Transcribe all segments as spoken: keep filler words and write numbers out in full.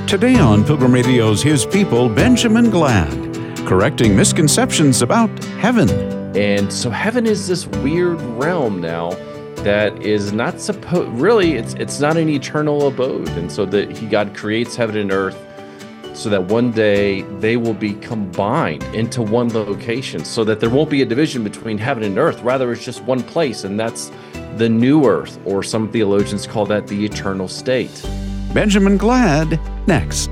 Today on Pilgrim Radio's His People, Benjamin Glad, correcting misconceptions about heaven. And so heaven is this weird realm now that is not supposed, really, it's it's not an eternal abode. And so that he, God creates heaven and earth so that one day they will be combined into one location, so that there won't be a division between heaven and earth. Rather, it's just one place, and that's the new earth, or some theologians call that the eternal state. Benjamin Glad, next.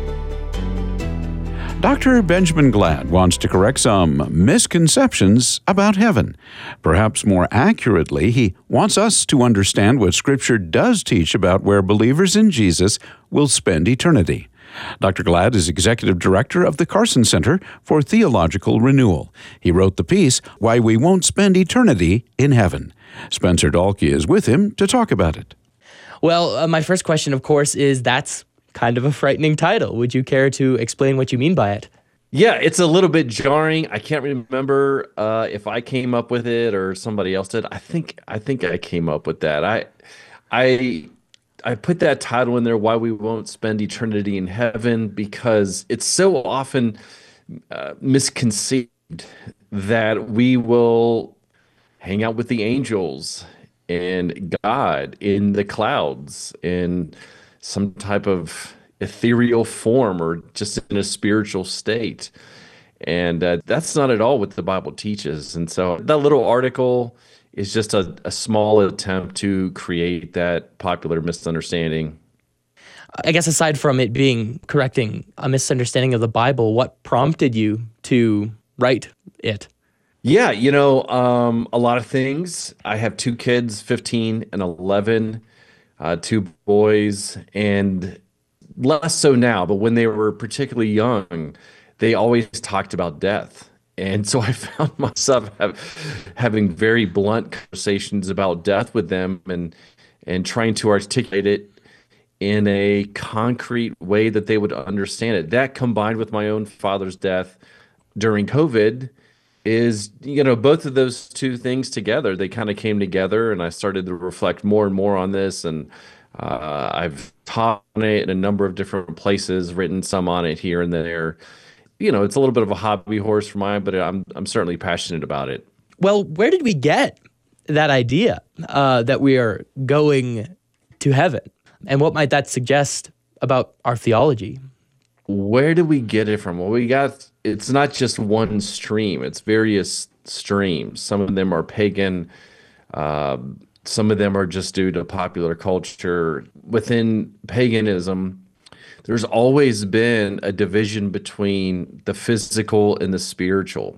Doctor Benjamin Glad wants to correct some misconceptions about heaven. Perhaps more accurately, he wants us to understand what Scripture does teach about where believers in Jesus will spend eternity. Doctor Glad is Executive Director of the Carson Center for Theological Renewal. He wrote the piece, Why We Won't Spend Eternity in Heaven. Spencer Dahlke is with him to talk about it. Well, uh, my first question, of course, is that's kind of a frightening title. Would you care to explain what you mean by it? Yeah, it's a little bit jarring. I can't remember uh, if I came up with it or somebody else did. I think I think I came up with that. I I I put that title in there, Why We Won't Spend Eternity in Heaven, because it's so often uh, misconceived that we will hang out with the angels and God in the clouds in some type of ethereal form or just in a spiritual state. And uh, that's not at all what the Bible teaches. And so that little article is just a, a small attempt to create that popular misunderstanding. I guess aside from it being correcting a misunderstanding of the Bible, what prompted you to write it? Yeah, you know, um, a lot of things. I have two kids, fifteen and eleven, uh, two boys, and less so now, but when they were particularly young, they always talked about death. And so I found myself have, having very blunt conversations about death with them and and trying to articulate it in a concrete way that they would understand it. That combined with my own father's death during COVID is, you know, both of those two things together, they kind of came together, and I started to reflect more and more on this. And uh, I've taught on it in a number of different places, written some on it here and there. You know, it's a little bit of a hobby horse for mine, but I'm I'm certainly passionate about it. Well, where did we get that idea uh, that we are going to heaven? And what might that suggest about our theology? Where did we get it from? Well, we got, it's not just one stream. It's various streams. Some of them are pagan. Uh, some of them are just due to popular culture. Within paganism, there's always been a division between the physical and the spiritual.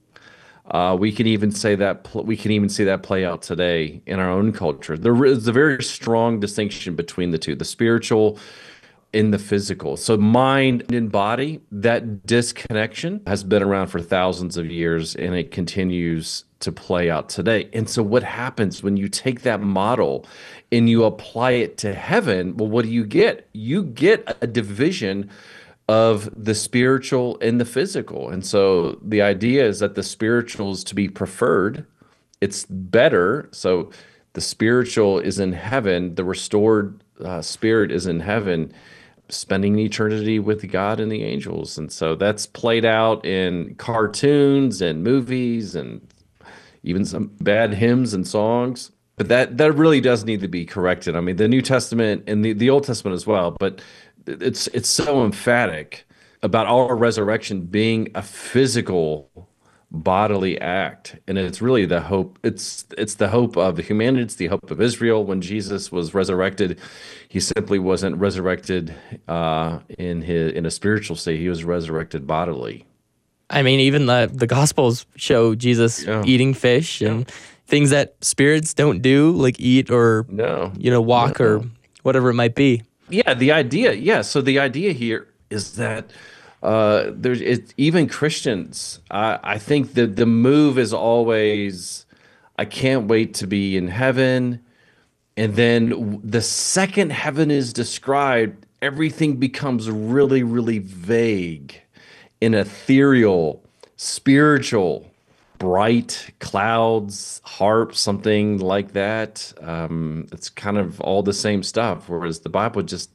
Uh, we can even say that pl- we can even see that play out today in our own culture. There is a very strong distinction between the two, the spiritual and the physical. So mind and body, that disconnection has been around for thousands of years, and it continues to play out today. And so what happens when you take that model and you apply it to heaven? Well, what do you get? You get a division of the spiritual and the physical. And so the idea is that the spiritual is to be preferred. It's better. So the spiritual is in heaven. The restored uh, spirit is in heaven, spending eternity with God and the angels. And so that's played out in cartoons and movies and even some bad hymns and songs. But that that really does need to be corrected. I mean, the New Testament and the, the Old Testament as well, but it's it's so emphatic about our resurrection being a physical bodily act. And it's really the hope. It's it's the hope of humanity. It's the hope of Israel. When Jesus was resurrected, he simply wasn't resurrected uh, in his in a spiritual state. He was resurrected bodily. I mean, even the, the Gospels show Jesus Yeah. eating fish and Yeah. things that spirits don't do, like eat or, No. you know, walk No. or whatever it might be. Yeah, the idea. Yeah, so the idea here is that uh, there's it, even Christians. I, I think that the move is always, I can't wait to be in heaven, and then w- the second heaven is described, everything becomes really, really vague, and ethereal, spiritual, bright clouds, harp, something like that. Um, it's kind of all the same stuff, whereas the Bible just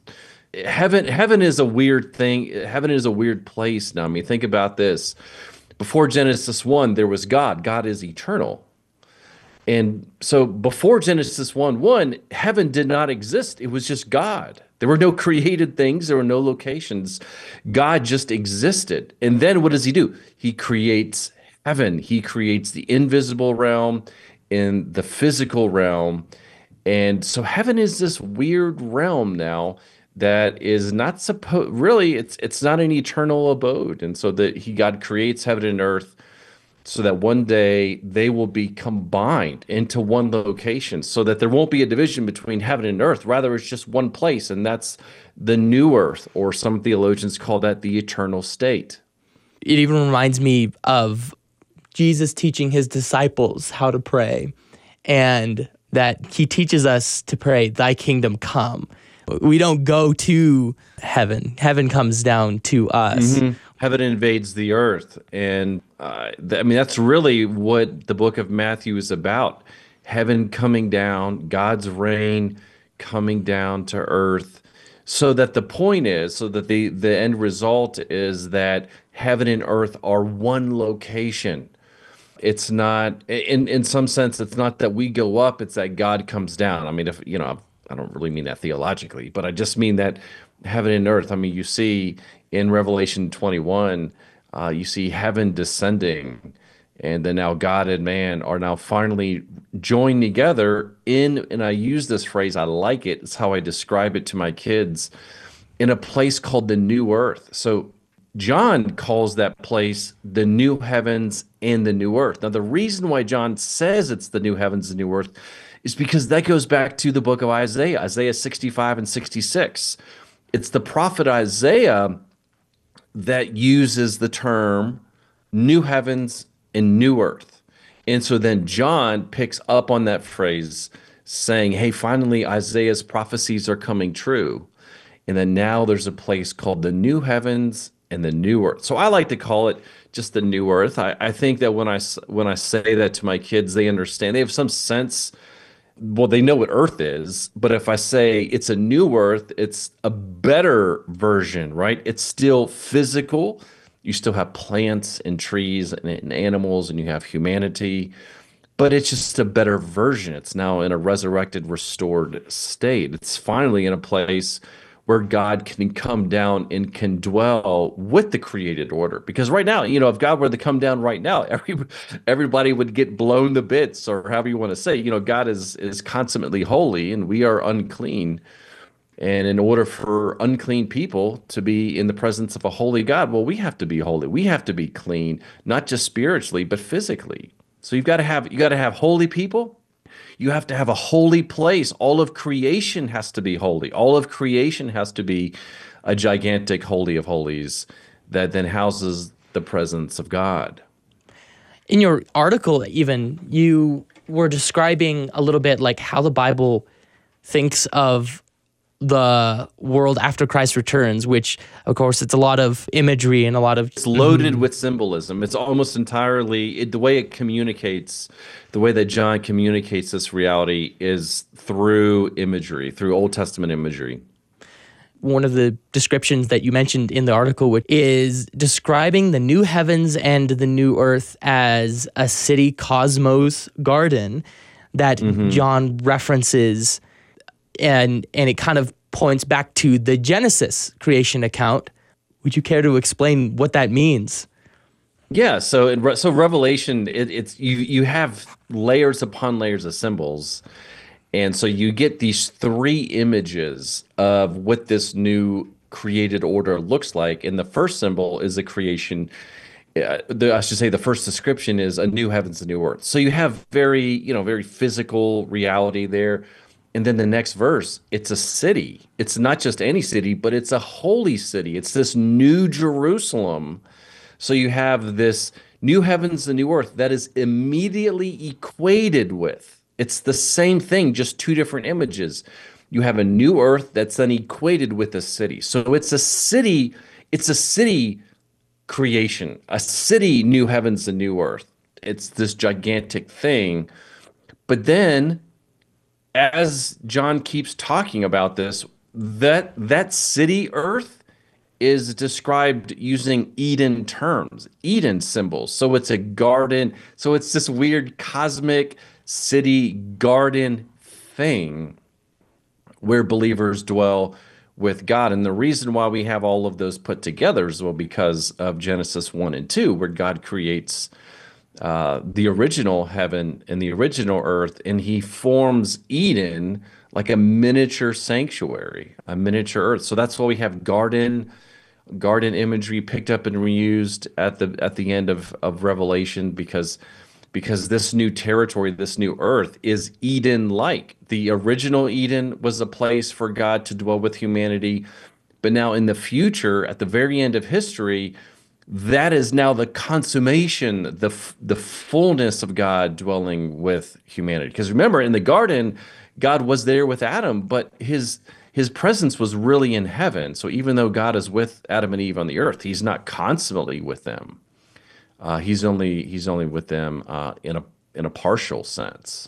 heaven heaven is a weird thing. Heaven is a weird place now. I mean, think about this. Before Genesis one, there was God. God is eternal. And so before Genesis one one, heaven did not exist. It was just God. There were no created things. There were no locations. God just existed. And then what does he do? He creates heaven. He creates the invisible realm and the physical realm. And so heaven is this weird realm now that is not supposed, really, it's it's not an eternal abode. And so that he, God creates heaven and earth so that one day they will be combined into one location, so that there won't be a division between heaven and earth. Rather, it's just one place, and that's the new earth, or some theologians call that the eternal state. It even reminds me of Jesus teaching his disciples how to pray, and that he teaches us to pray, thy kingdom come. We don't go to heaven. Heaven comes down to us. Mm-hmm. Heaven invades the earth. And uh, th- I mean, that's really what the book of Matthew is about. Heaven coming down, God's reign coming down to earth. So that the point is, so that the, the end result is that heaven and earth are one location. It's not, in, in some sense, it's not that we go up, it's that God comes down. I mean, if, you know, I don't really mean that theologically, but I just mean that heaven and earth, I mean, you see in Revelation twenty-one, uh, you see heaven descending, and then now God and man are now finally joined together in, and I use this phrase, I like it, it's how I describe it to my kids, in a place called the new earth. So John calls that place the new heavens and the new earth. Now, the reason why John says it's the new heavens and new earth is because that goes back to the book of Isaiah, Isaiah sixty-five and sixty-six. It's the prophet Isaiah that uses the term new heavens and new earth. And so then John picks up on that phrase saying, hey, finally Isaiah's prophecies are coming true. And then now there's a place called the new heavens and the new earth. So I like to call it just the new earth. I, I think that when I, when I say that to my kids, they understand. They have some sense. Well, they know what earth is, but if I say it's a new earth, it's a better version, right? It's still physical. You still have plants and trees and, and animals, and you have humanity, but it's just a better version. It's now in a resurrected, restored state. It's finally in a place where God can come down and can dwell with the created order. Because right now, you know, if God were to come down right now, every, everybody would get blown to bits, or however you want to say. You know, God is is consummately holy, and we are unclean. And in order for unclean people to be in the presence of a holy God, well, we have to be holy. We have to be clean, not just spiritually, but physically. So you've got to have you got to have holy people. You have to have a holy place. All of creation has to be holy. All of creation has to be a gigantic holy of holies that then houses the presence of God. In your article, even, you were describing a little bit like how the Bible thinks of the world after Christ returns, which, of course, it's a lot of imagery and a lot of... It's loaded with symbolism. It's almost entirely... It, the way it communicates, the way that John communicates this reality is through imagery, through Old Testament imagery. One of the descriptions that you mentioned in the article is describing the new heavens and the new earth as a city cosmos garden that mm-hmm. John references, and and it kind of points back to the Genesis creation account. Would you care to explain what that means? Yeah, so in, so Revelation, it, it's you you have layers upon layers of symbols. And so you get these three images of what this new created order looks like. And the first symbol is a creation. Uh, the, I should say the first description is a new heavens, a new earth. So you have very, you know, very physical reality there. And then the next verse, it's a city. It's not just any city, but it's a holy city. It's this new Jerusalem. So you have this new heavens, the new earth that is immediately equated with. It's the same thing, just two different images. You have a new earth that's then equated with a city. So it's a city, it's a city creation, a city, new heavens and new earth. It's this gigantic thing. But then, as John keeps talking about this, that that city Earth is described using Eden terms, Eden symbols. So it's a garden. So it's this weird cosmic city garden thing where believers dwell with God. And the reason why we have all of those put together is well because of Genesis one and two, where God creates uh, the original heaven and the original earth, and he forms Eden like a miniature sanctuary, a miniature earth. So that's why we have garden garden imagery picked up and reused at the at the end of, of Revelation, because because this new territory, this new earth is Eden-like. The original Eden was a place for God to dwell with humanity, but now in the future, at the very end of history, that is now the consummation, the the fullness of God dwelling with humanity. Because remember, in the garden, God was there with Adam, but his his presence was really in heaven. So even though God is with Adam and Eve on the earth, he's not consummately with them. Uh, he's only he's only with them uh, in a in a partial sense.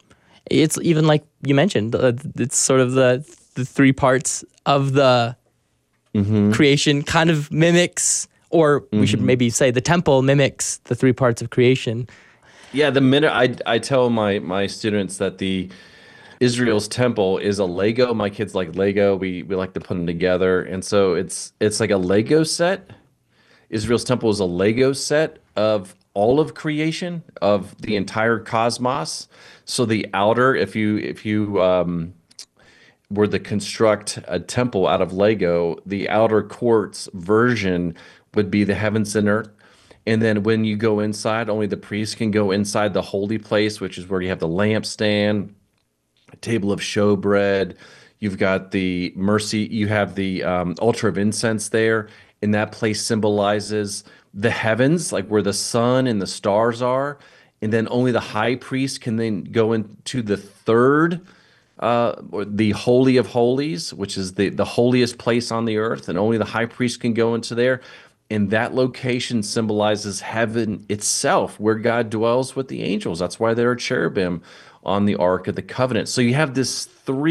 It's even like you mentioned. Uh, it's sort of the the three parts of the mm-hmm. creation kind of mimics, or mm-hmm. we should maybe say the temple mimics the three parts of creation. Yeah, the minute I I tell my my students that the Israel's temple is a Lego. My kids like Lego. We we like to put them together, and so it's it's like a Lego set. Israel's temple is a Lego set of all of creation, of the entire cosmos. So the outer, if you if you um, were to construct a temple out of Lego, the outer courts version would be the heavens and earth. And then when you go inside, only the priests can go inside the holy place, which is where you have the lampstand, a table of showbread. You've got the mercy. You have the um, altar of incense there. And that place symbolizes the heavens, like where the sun and the stars are. And then only the high priest can then go into the third, uh, or the Holy of Holies, which is the, the holiest place on the earth. And only the high priest can go into there. And that location symbolizes heaven itself, where God dwells with the angels. That's why there are cherubim on the Ark of the Covenant. So you have this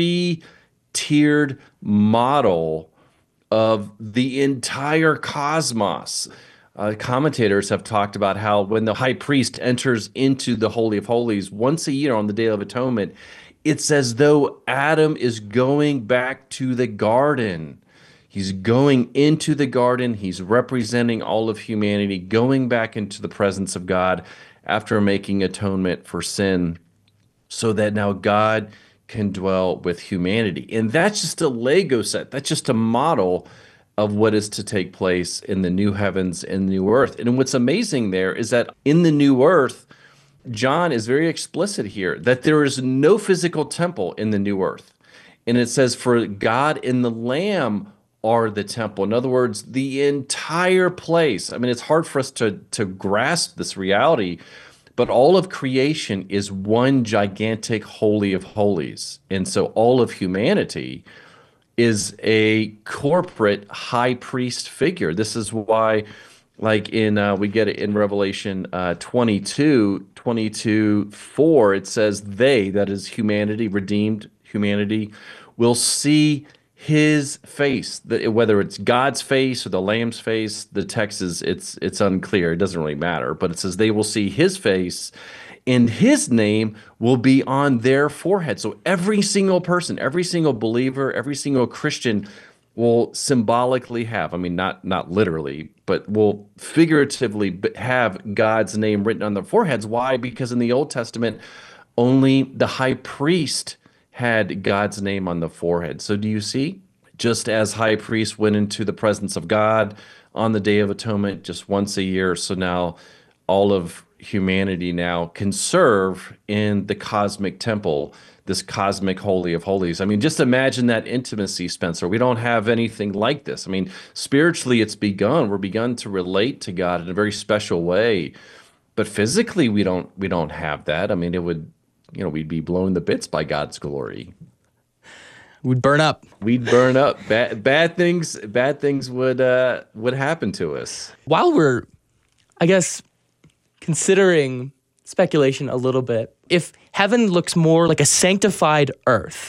three-tiered model of the entire cosmos. Uh, commentators have talked about how when the high priest enters into the Holy of Holies once a year on the Day of Atonement, it's as though Adam is going back to the garden. He's going into the garden. He's representing all of humanity, going back into the presence of God after making atonement for sin, so that now God can dwell with humanity. And that's just a Lego set. That's just a model of what is to take place in the new heavens and new earth. And what's amazing there is that in the new earth, John is very explicit here that there is no physical temple in the new earth. And it says, for God and the Lamb are the temple. In other words, the entire place. I mean, it's hard for us to, to grasp this reality, but all of creation is one gigantic holy of holies. And so all of humanity is a corporate high priest figure. This is why, like in, uh, we get it in Revelation uh, twenty-two, twenty-two, four, it says they, that is humanity, redeemed humanity, will see his face. Whether it's God's face or the Lamb's face, the text is it's it's unclear. It doesn't really matter. But it says they will see his face, and his name will be on their forehead. So every single person, every single believer, every single Christian will symbolically have, I mean, not not literally, but will figuratively have God's name written on their foreheads. Why? Because in the Old Testament, only the high priest had God's name on the forehead. So do you see? Just as high priest went into the presence of God on the Day of Atonement just once a year, so now all of humanity now can serve in the cosmic temple, this cosmic holy of holies. I mean, just imagine that intimacy, Spencer. We don't have anything like this. I mean, spiritually it's begun. We're begun to relate to God in a very special way. But physically we don't we don't have that. I mean, it would You know, we'd be blown to bits by God's glory. We'd burn up. We'd burn up. Bad, bad things. Bad things would uh, would happen to us. While we're, I guess, considering speculation a little bit, if heaven looks more like a sanctified earth,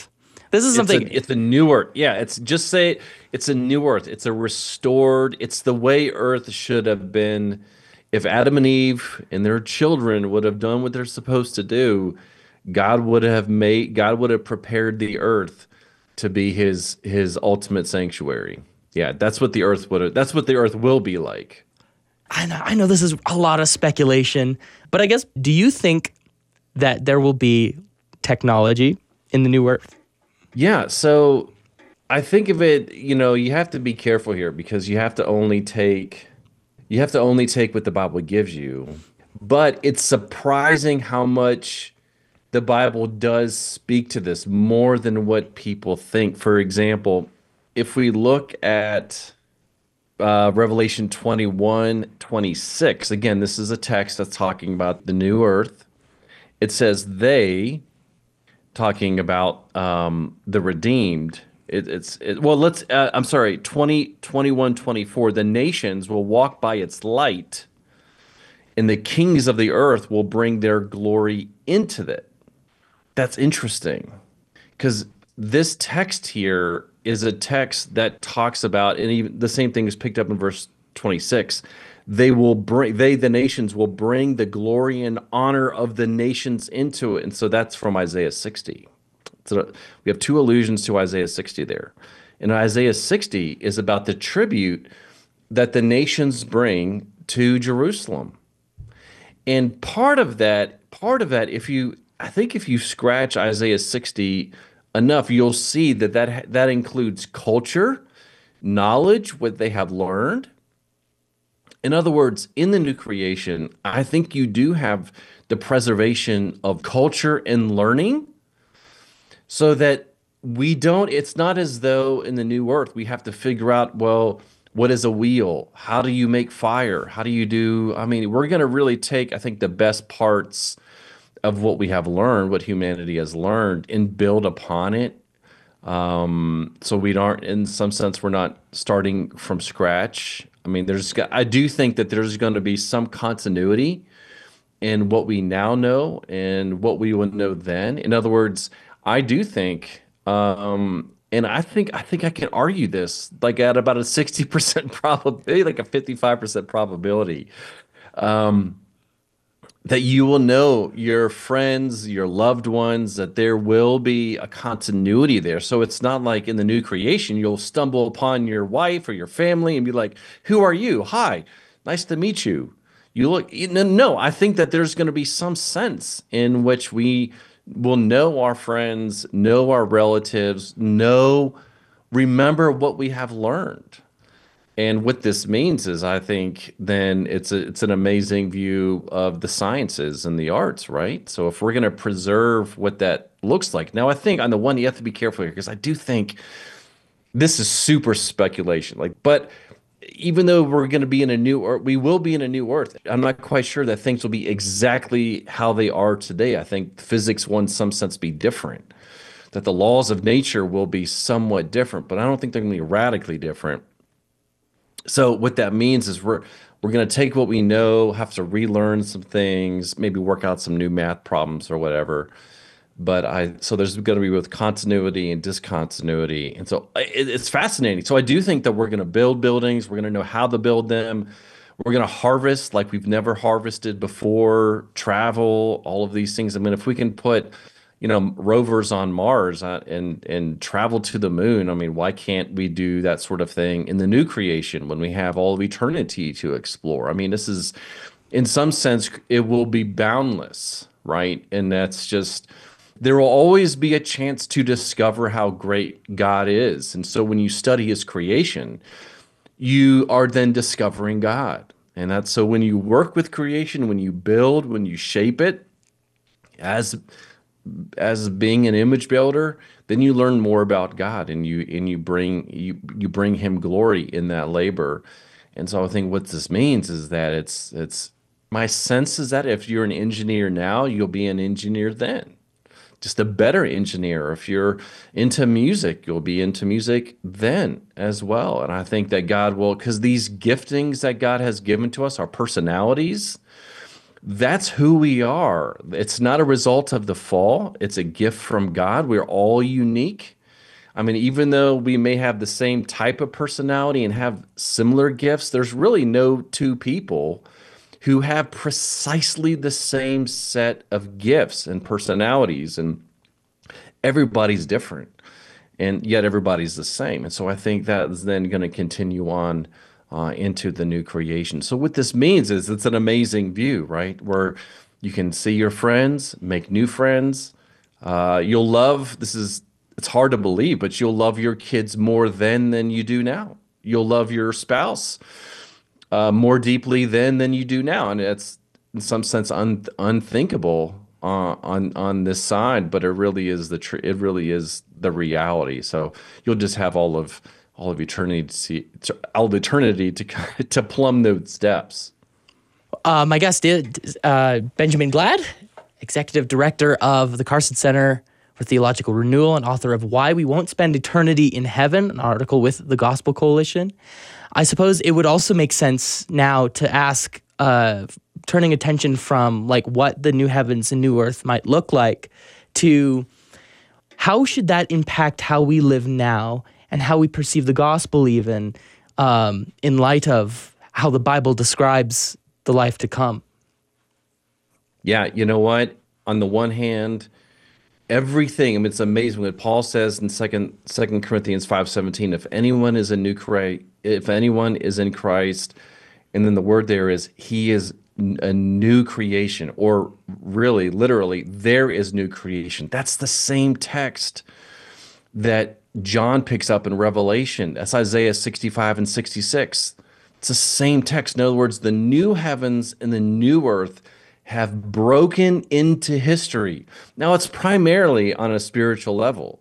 This is It's something. a, it's a new earth. Yeah, it's just say it's a new earth. It's a restored. It's the way earth should have been. If Adam and Eve and their children would have done what they're supposed to do, God would have made. God would have prepared the earth to be his his ultimate sanctuary. Yeah, that's what the earth would. That's what the earth will be like. I know, I know this is a lot of speculation, but I guess, do you think that there will be technology in the new earth? Yeah, so I think of it, you know, you have to be careful here because you have to only take you have to only take what the Bible gives you. But it's surprising how much the Bible does speak to this more than what people think. For example, if we look at uh, Revelation twenty-one, twenty-six, again, this is a text that's talking about the new earth. It says they, talking about um, the redeemed. It, it's it, well, let's. Uh, I'm sorry. twenty, twenty-one, twenty-four. The nations will walk by its light, and the kings of the earth will bring their glory into it. That's interesting, because this text here is a text that talks about, and even the same thing is picked up in verse twenty-six. They will bring, they, the nations, will bring the glory and honor of the nations into it. And so that's from Isaiah sixty. So we have two allusions to Isaiah sixty there. And Isaiah sixty is about the tribute that the nations bring to Jerusalem. And part of that, part of that, if you, I think if you scratch Isaiah sixty enough, you'll see that that, that includes culture, knowledge, what they have learned. In other words, in the new creation, I think you do have the preservation of culture and learning so that we don't, it's not as though in the new earth we have to figure out, well, what is a wheel? How do you make fire? How do you do, I mean, we're going to really take, I think, the best parts of what we have learned, what humanity has learned, and build upon it. Um, so we aren't, in some sense, we're not starting from scratch. I mean, there's, I do think that there's going to be some continuity in what we now know and what we would know then. In other words, I do think, um, and I think, I think I can argue this like at about a sixty percent probability, like a fifty-five percent probability, um, that you will know your friends, your loved ones, that there will be a continuity there. So it's not like in the new creation, you'll stumble upon your wife or your family and be like, who are you? Hi, nice to meet you. You look, no, I think that there's going to be some sense in which we will know our friends, know our relatives, know, remember what we have learned. And what this means is, I think, then it's a, it's an amazing view of the sciences and the arts, right? So if we're going to preserve what that looks like. Now, I think on the one, you have to be careful here because I do think this is super speculation. Like, but even though we're going to be in a new earth, we will be in a new earth. I'm not quite sure that things will be exactly how they are today. I think physics will in some sense be different, that the laws of nature will be somewhat different, but I don't think they're going to be radically different. So what that means is we're we're going to take what we know, have to relearn some things, maybe work out some new math problems or whatever. But I so there's going to be both continuity and discontinuity, and so it, it's fascinating. So I do think that we're going to build buildings. We're going to know how to build them. We're going to harvest like we've never harvested before. Travel, all of these things. I mean, if we can put, you know, rovers on Mars uh, and and travel to the moon. I mean, why can't we do that sort of thing in the new creation when we have all of eternity to explore? I mean, this is, in some sense, it will be boundless, right? And that's just, there will always be a chance to discover how great God is. And so when you study his creation, you are then discovering God. And that's, so when you work with creation, when you build, when you shape it, as as being an image builder, then you learn more about God, and you and you bring you you bring him glory in that labor. And so I think what this means is that it's it's my sense is that if you're an engineer now, you'll be an engineer then, just a better engineer. If you're into music, you'll be into music then as well. And I think that God will, because these giftings that God has given to us, our personalities, that's who we are. It's not a result of the fall. It's a gift from God. We're all unique. I mean, even though we may have the same type of personality and have similar gifts, there's really no two people who have precisely the same set of gifts and personalities, and everybody's different, and yet everybody's the same. And so I think that is then going to continue on uh, into the new creation. So what this means is it's an amazing view, right? Where you can see your friends, make new friends. Uh, you'll love, this is, it's hard to believe, but you'll love your kids more then than you do now. You'll love your spouse uh, more deeply then than you do now. And it's in some sense un, unthinkable uh, on on this side, but it really is the tr- it really is the reality. So you'll just have all of all of eternity to see, all of eternity to to plumb those steps. Uh, my guest is uh, Benjamin Glad, Executive Director of the Carson Center for Theological Renewal and author of Why We Won't Spend Eternity in Heaven, an article with the Gospel Coalition. I suppose it would also make sense now to ask, uh, turning attention from like what the new heavens and new earth might look like to how should that impact how we live now and how we perceive the gospel even um, in light of how the Bible describes the life to come. Yeah, you know what? On the one hand, everything, I mean, it's amazing what Paul says in second Second Corinthians five seventeen, if anyone is a new cre- if anyone is in Christ, and then the word there is he is a new creation, or really, literally, there is new creation. That's the same text that John picks up in Revelation. That's Isaiah sixty-five and sixty-six. It's the same text. In other words, the new heavens and the new earth have broken into history. Now, it's primarily on a spiritual level.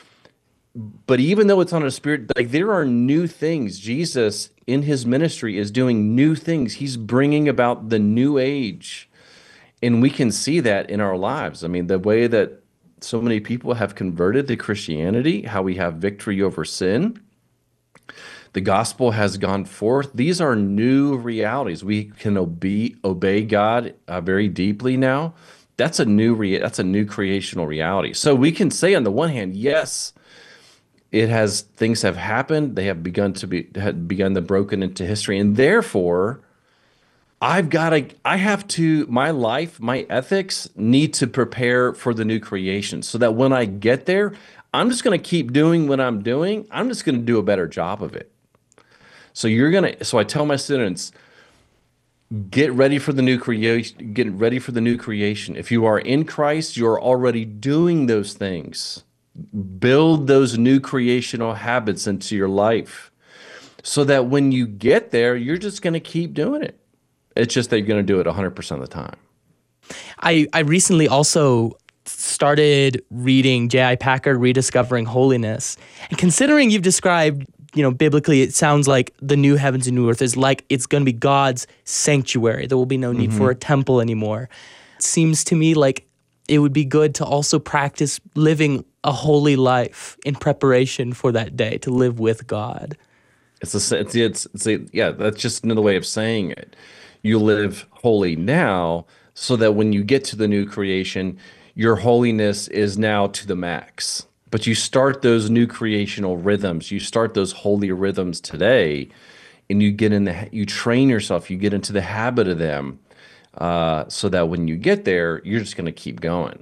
But even though it's on a spirit, like there are new things. Jesus, in his ministry, is doing new things. He's bringing about the new age. And we can see that in our lives. I mean, the way that so many people have converted to Christianity, how we have victory over sin. The gospel has gone forth. These are new realities. We can obey obey God uh, very deeply now. That's a new rea- that's a new creational reality. So we can say on the one hand, yes, it has things have happened. They have begun to be had begun to broken into history, and therefore, I've got to. I have to. My life, my ethics need to prepare for the new creation, so that when I get there, I'm just going to keep doing what I'm doing. I'm just going to do a better job of it. So you're gonna. So I tell my students, get ready for the new creation. Get ready for the new creation. If you are in Christ, you're already doing those things. Build those new creational habits into your life, so that when you get there, you're just going to keep doing it. It's just that you're going to do it one hundred percent of the time. I I recently also started reading J I Packer, Rediscovering Holiness, and considering you've described, you know, biblically, it sounds like the new heavens and new earth is like it's going to be God's sanctuary. There will be no need mm-hmm. for a temple anymore. It seems to me like it would be good to also practice living a holy life in preparation for that day, to live with God. It's a, it's, it's, it's a, yeah, that's just another way of saying it. You live holy now so that when you get to the new creation, your holiness is now to the max. But you start those new creational rhythms, you start those holy rhythms today, and you get in the, you train yourself, you get into the habit of them, uh, so that when you get there, you're just going to keep going.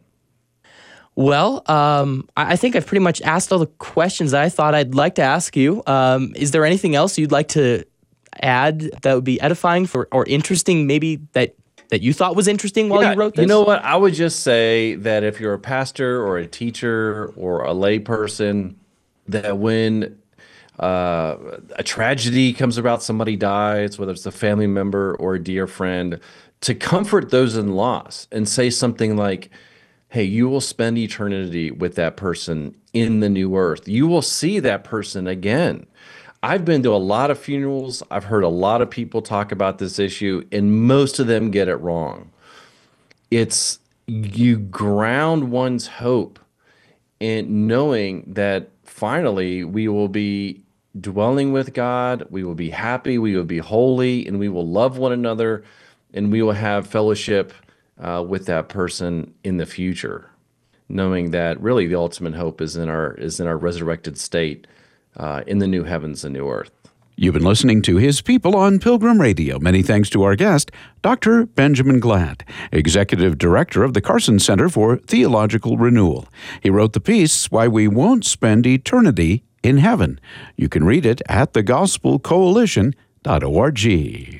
Well, um, I think I've pretty much asked all the questions that I thought I'd like to ask you. Um, is there anything else you'd like to add that would be edifying for or interesting, maybe that that you thought was interesting while yeah, you wrote this? You know what? I would just say that if you're a pastor or a teacher or a lay person, that when uh, a tragedy comes about, somebody dies, whether it's a family member or a dear friend, to comfort those in loss and say something like, hey, you will spend eternity with that person in the new earth. You will see that person again. I've been to a lot of funerals. I've heard a lot of people talk about this issue, and most of them get it wrong. It's you ground one's hope in knowing that finally we will be dwelling with God, we will be happy, we will be holy, and we will love one another, and we will have fellowship uh, with that person in the future. knowing that really the ultimate hope is in our is in our resurrected state, uh, in the new heavens and new earth. You've been listening to His People on Pilgrim Radio. Many thanks to our guest, Doctor Benjamin Glad, Executive Director of the Carson Center for Theological Renewal. He wrote the piece, Why We Won't Spend Eternity in Heaven. You can read it at the gospel coalition dot org.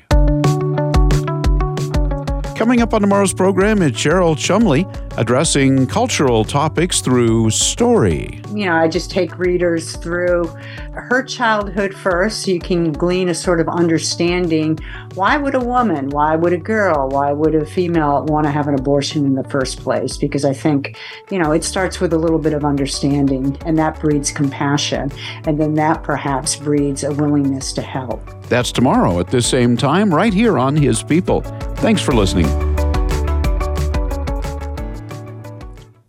Coming up on tomorrow's program is Cheryl Chumley addressing cultural topics through story. You know, I just take readers through her childhood first so you can glean a sort of understanding. Why would a woman, why would a girl, why would a female want to have an abortion in the first place? Because I think, you know, it starts with a little bit of understanding, and that breeds compassion. And then that perhaps breeds a willingness to help. That's tomorrow at this same time, right here on His People. Thanks for listening.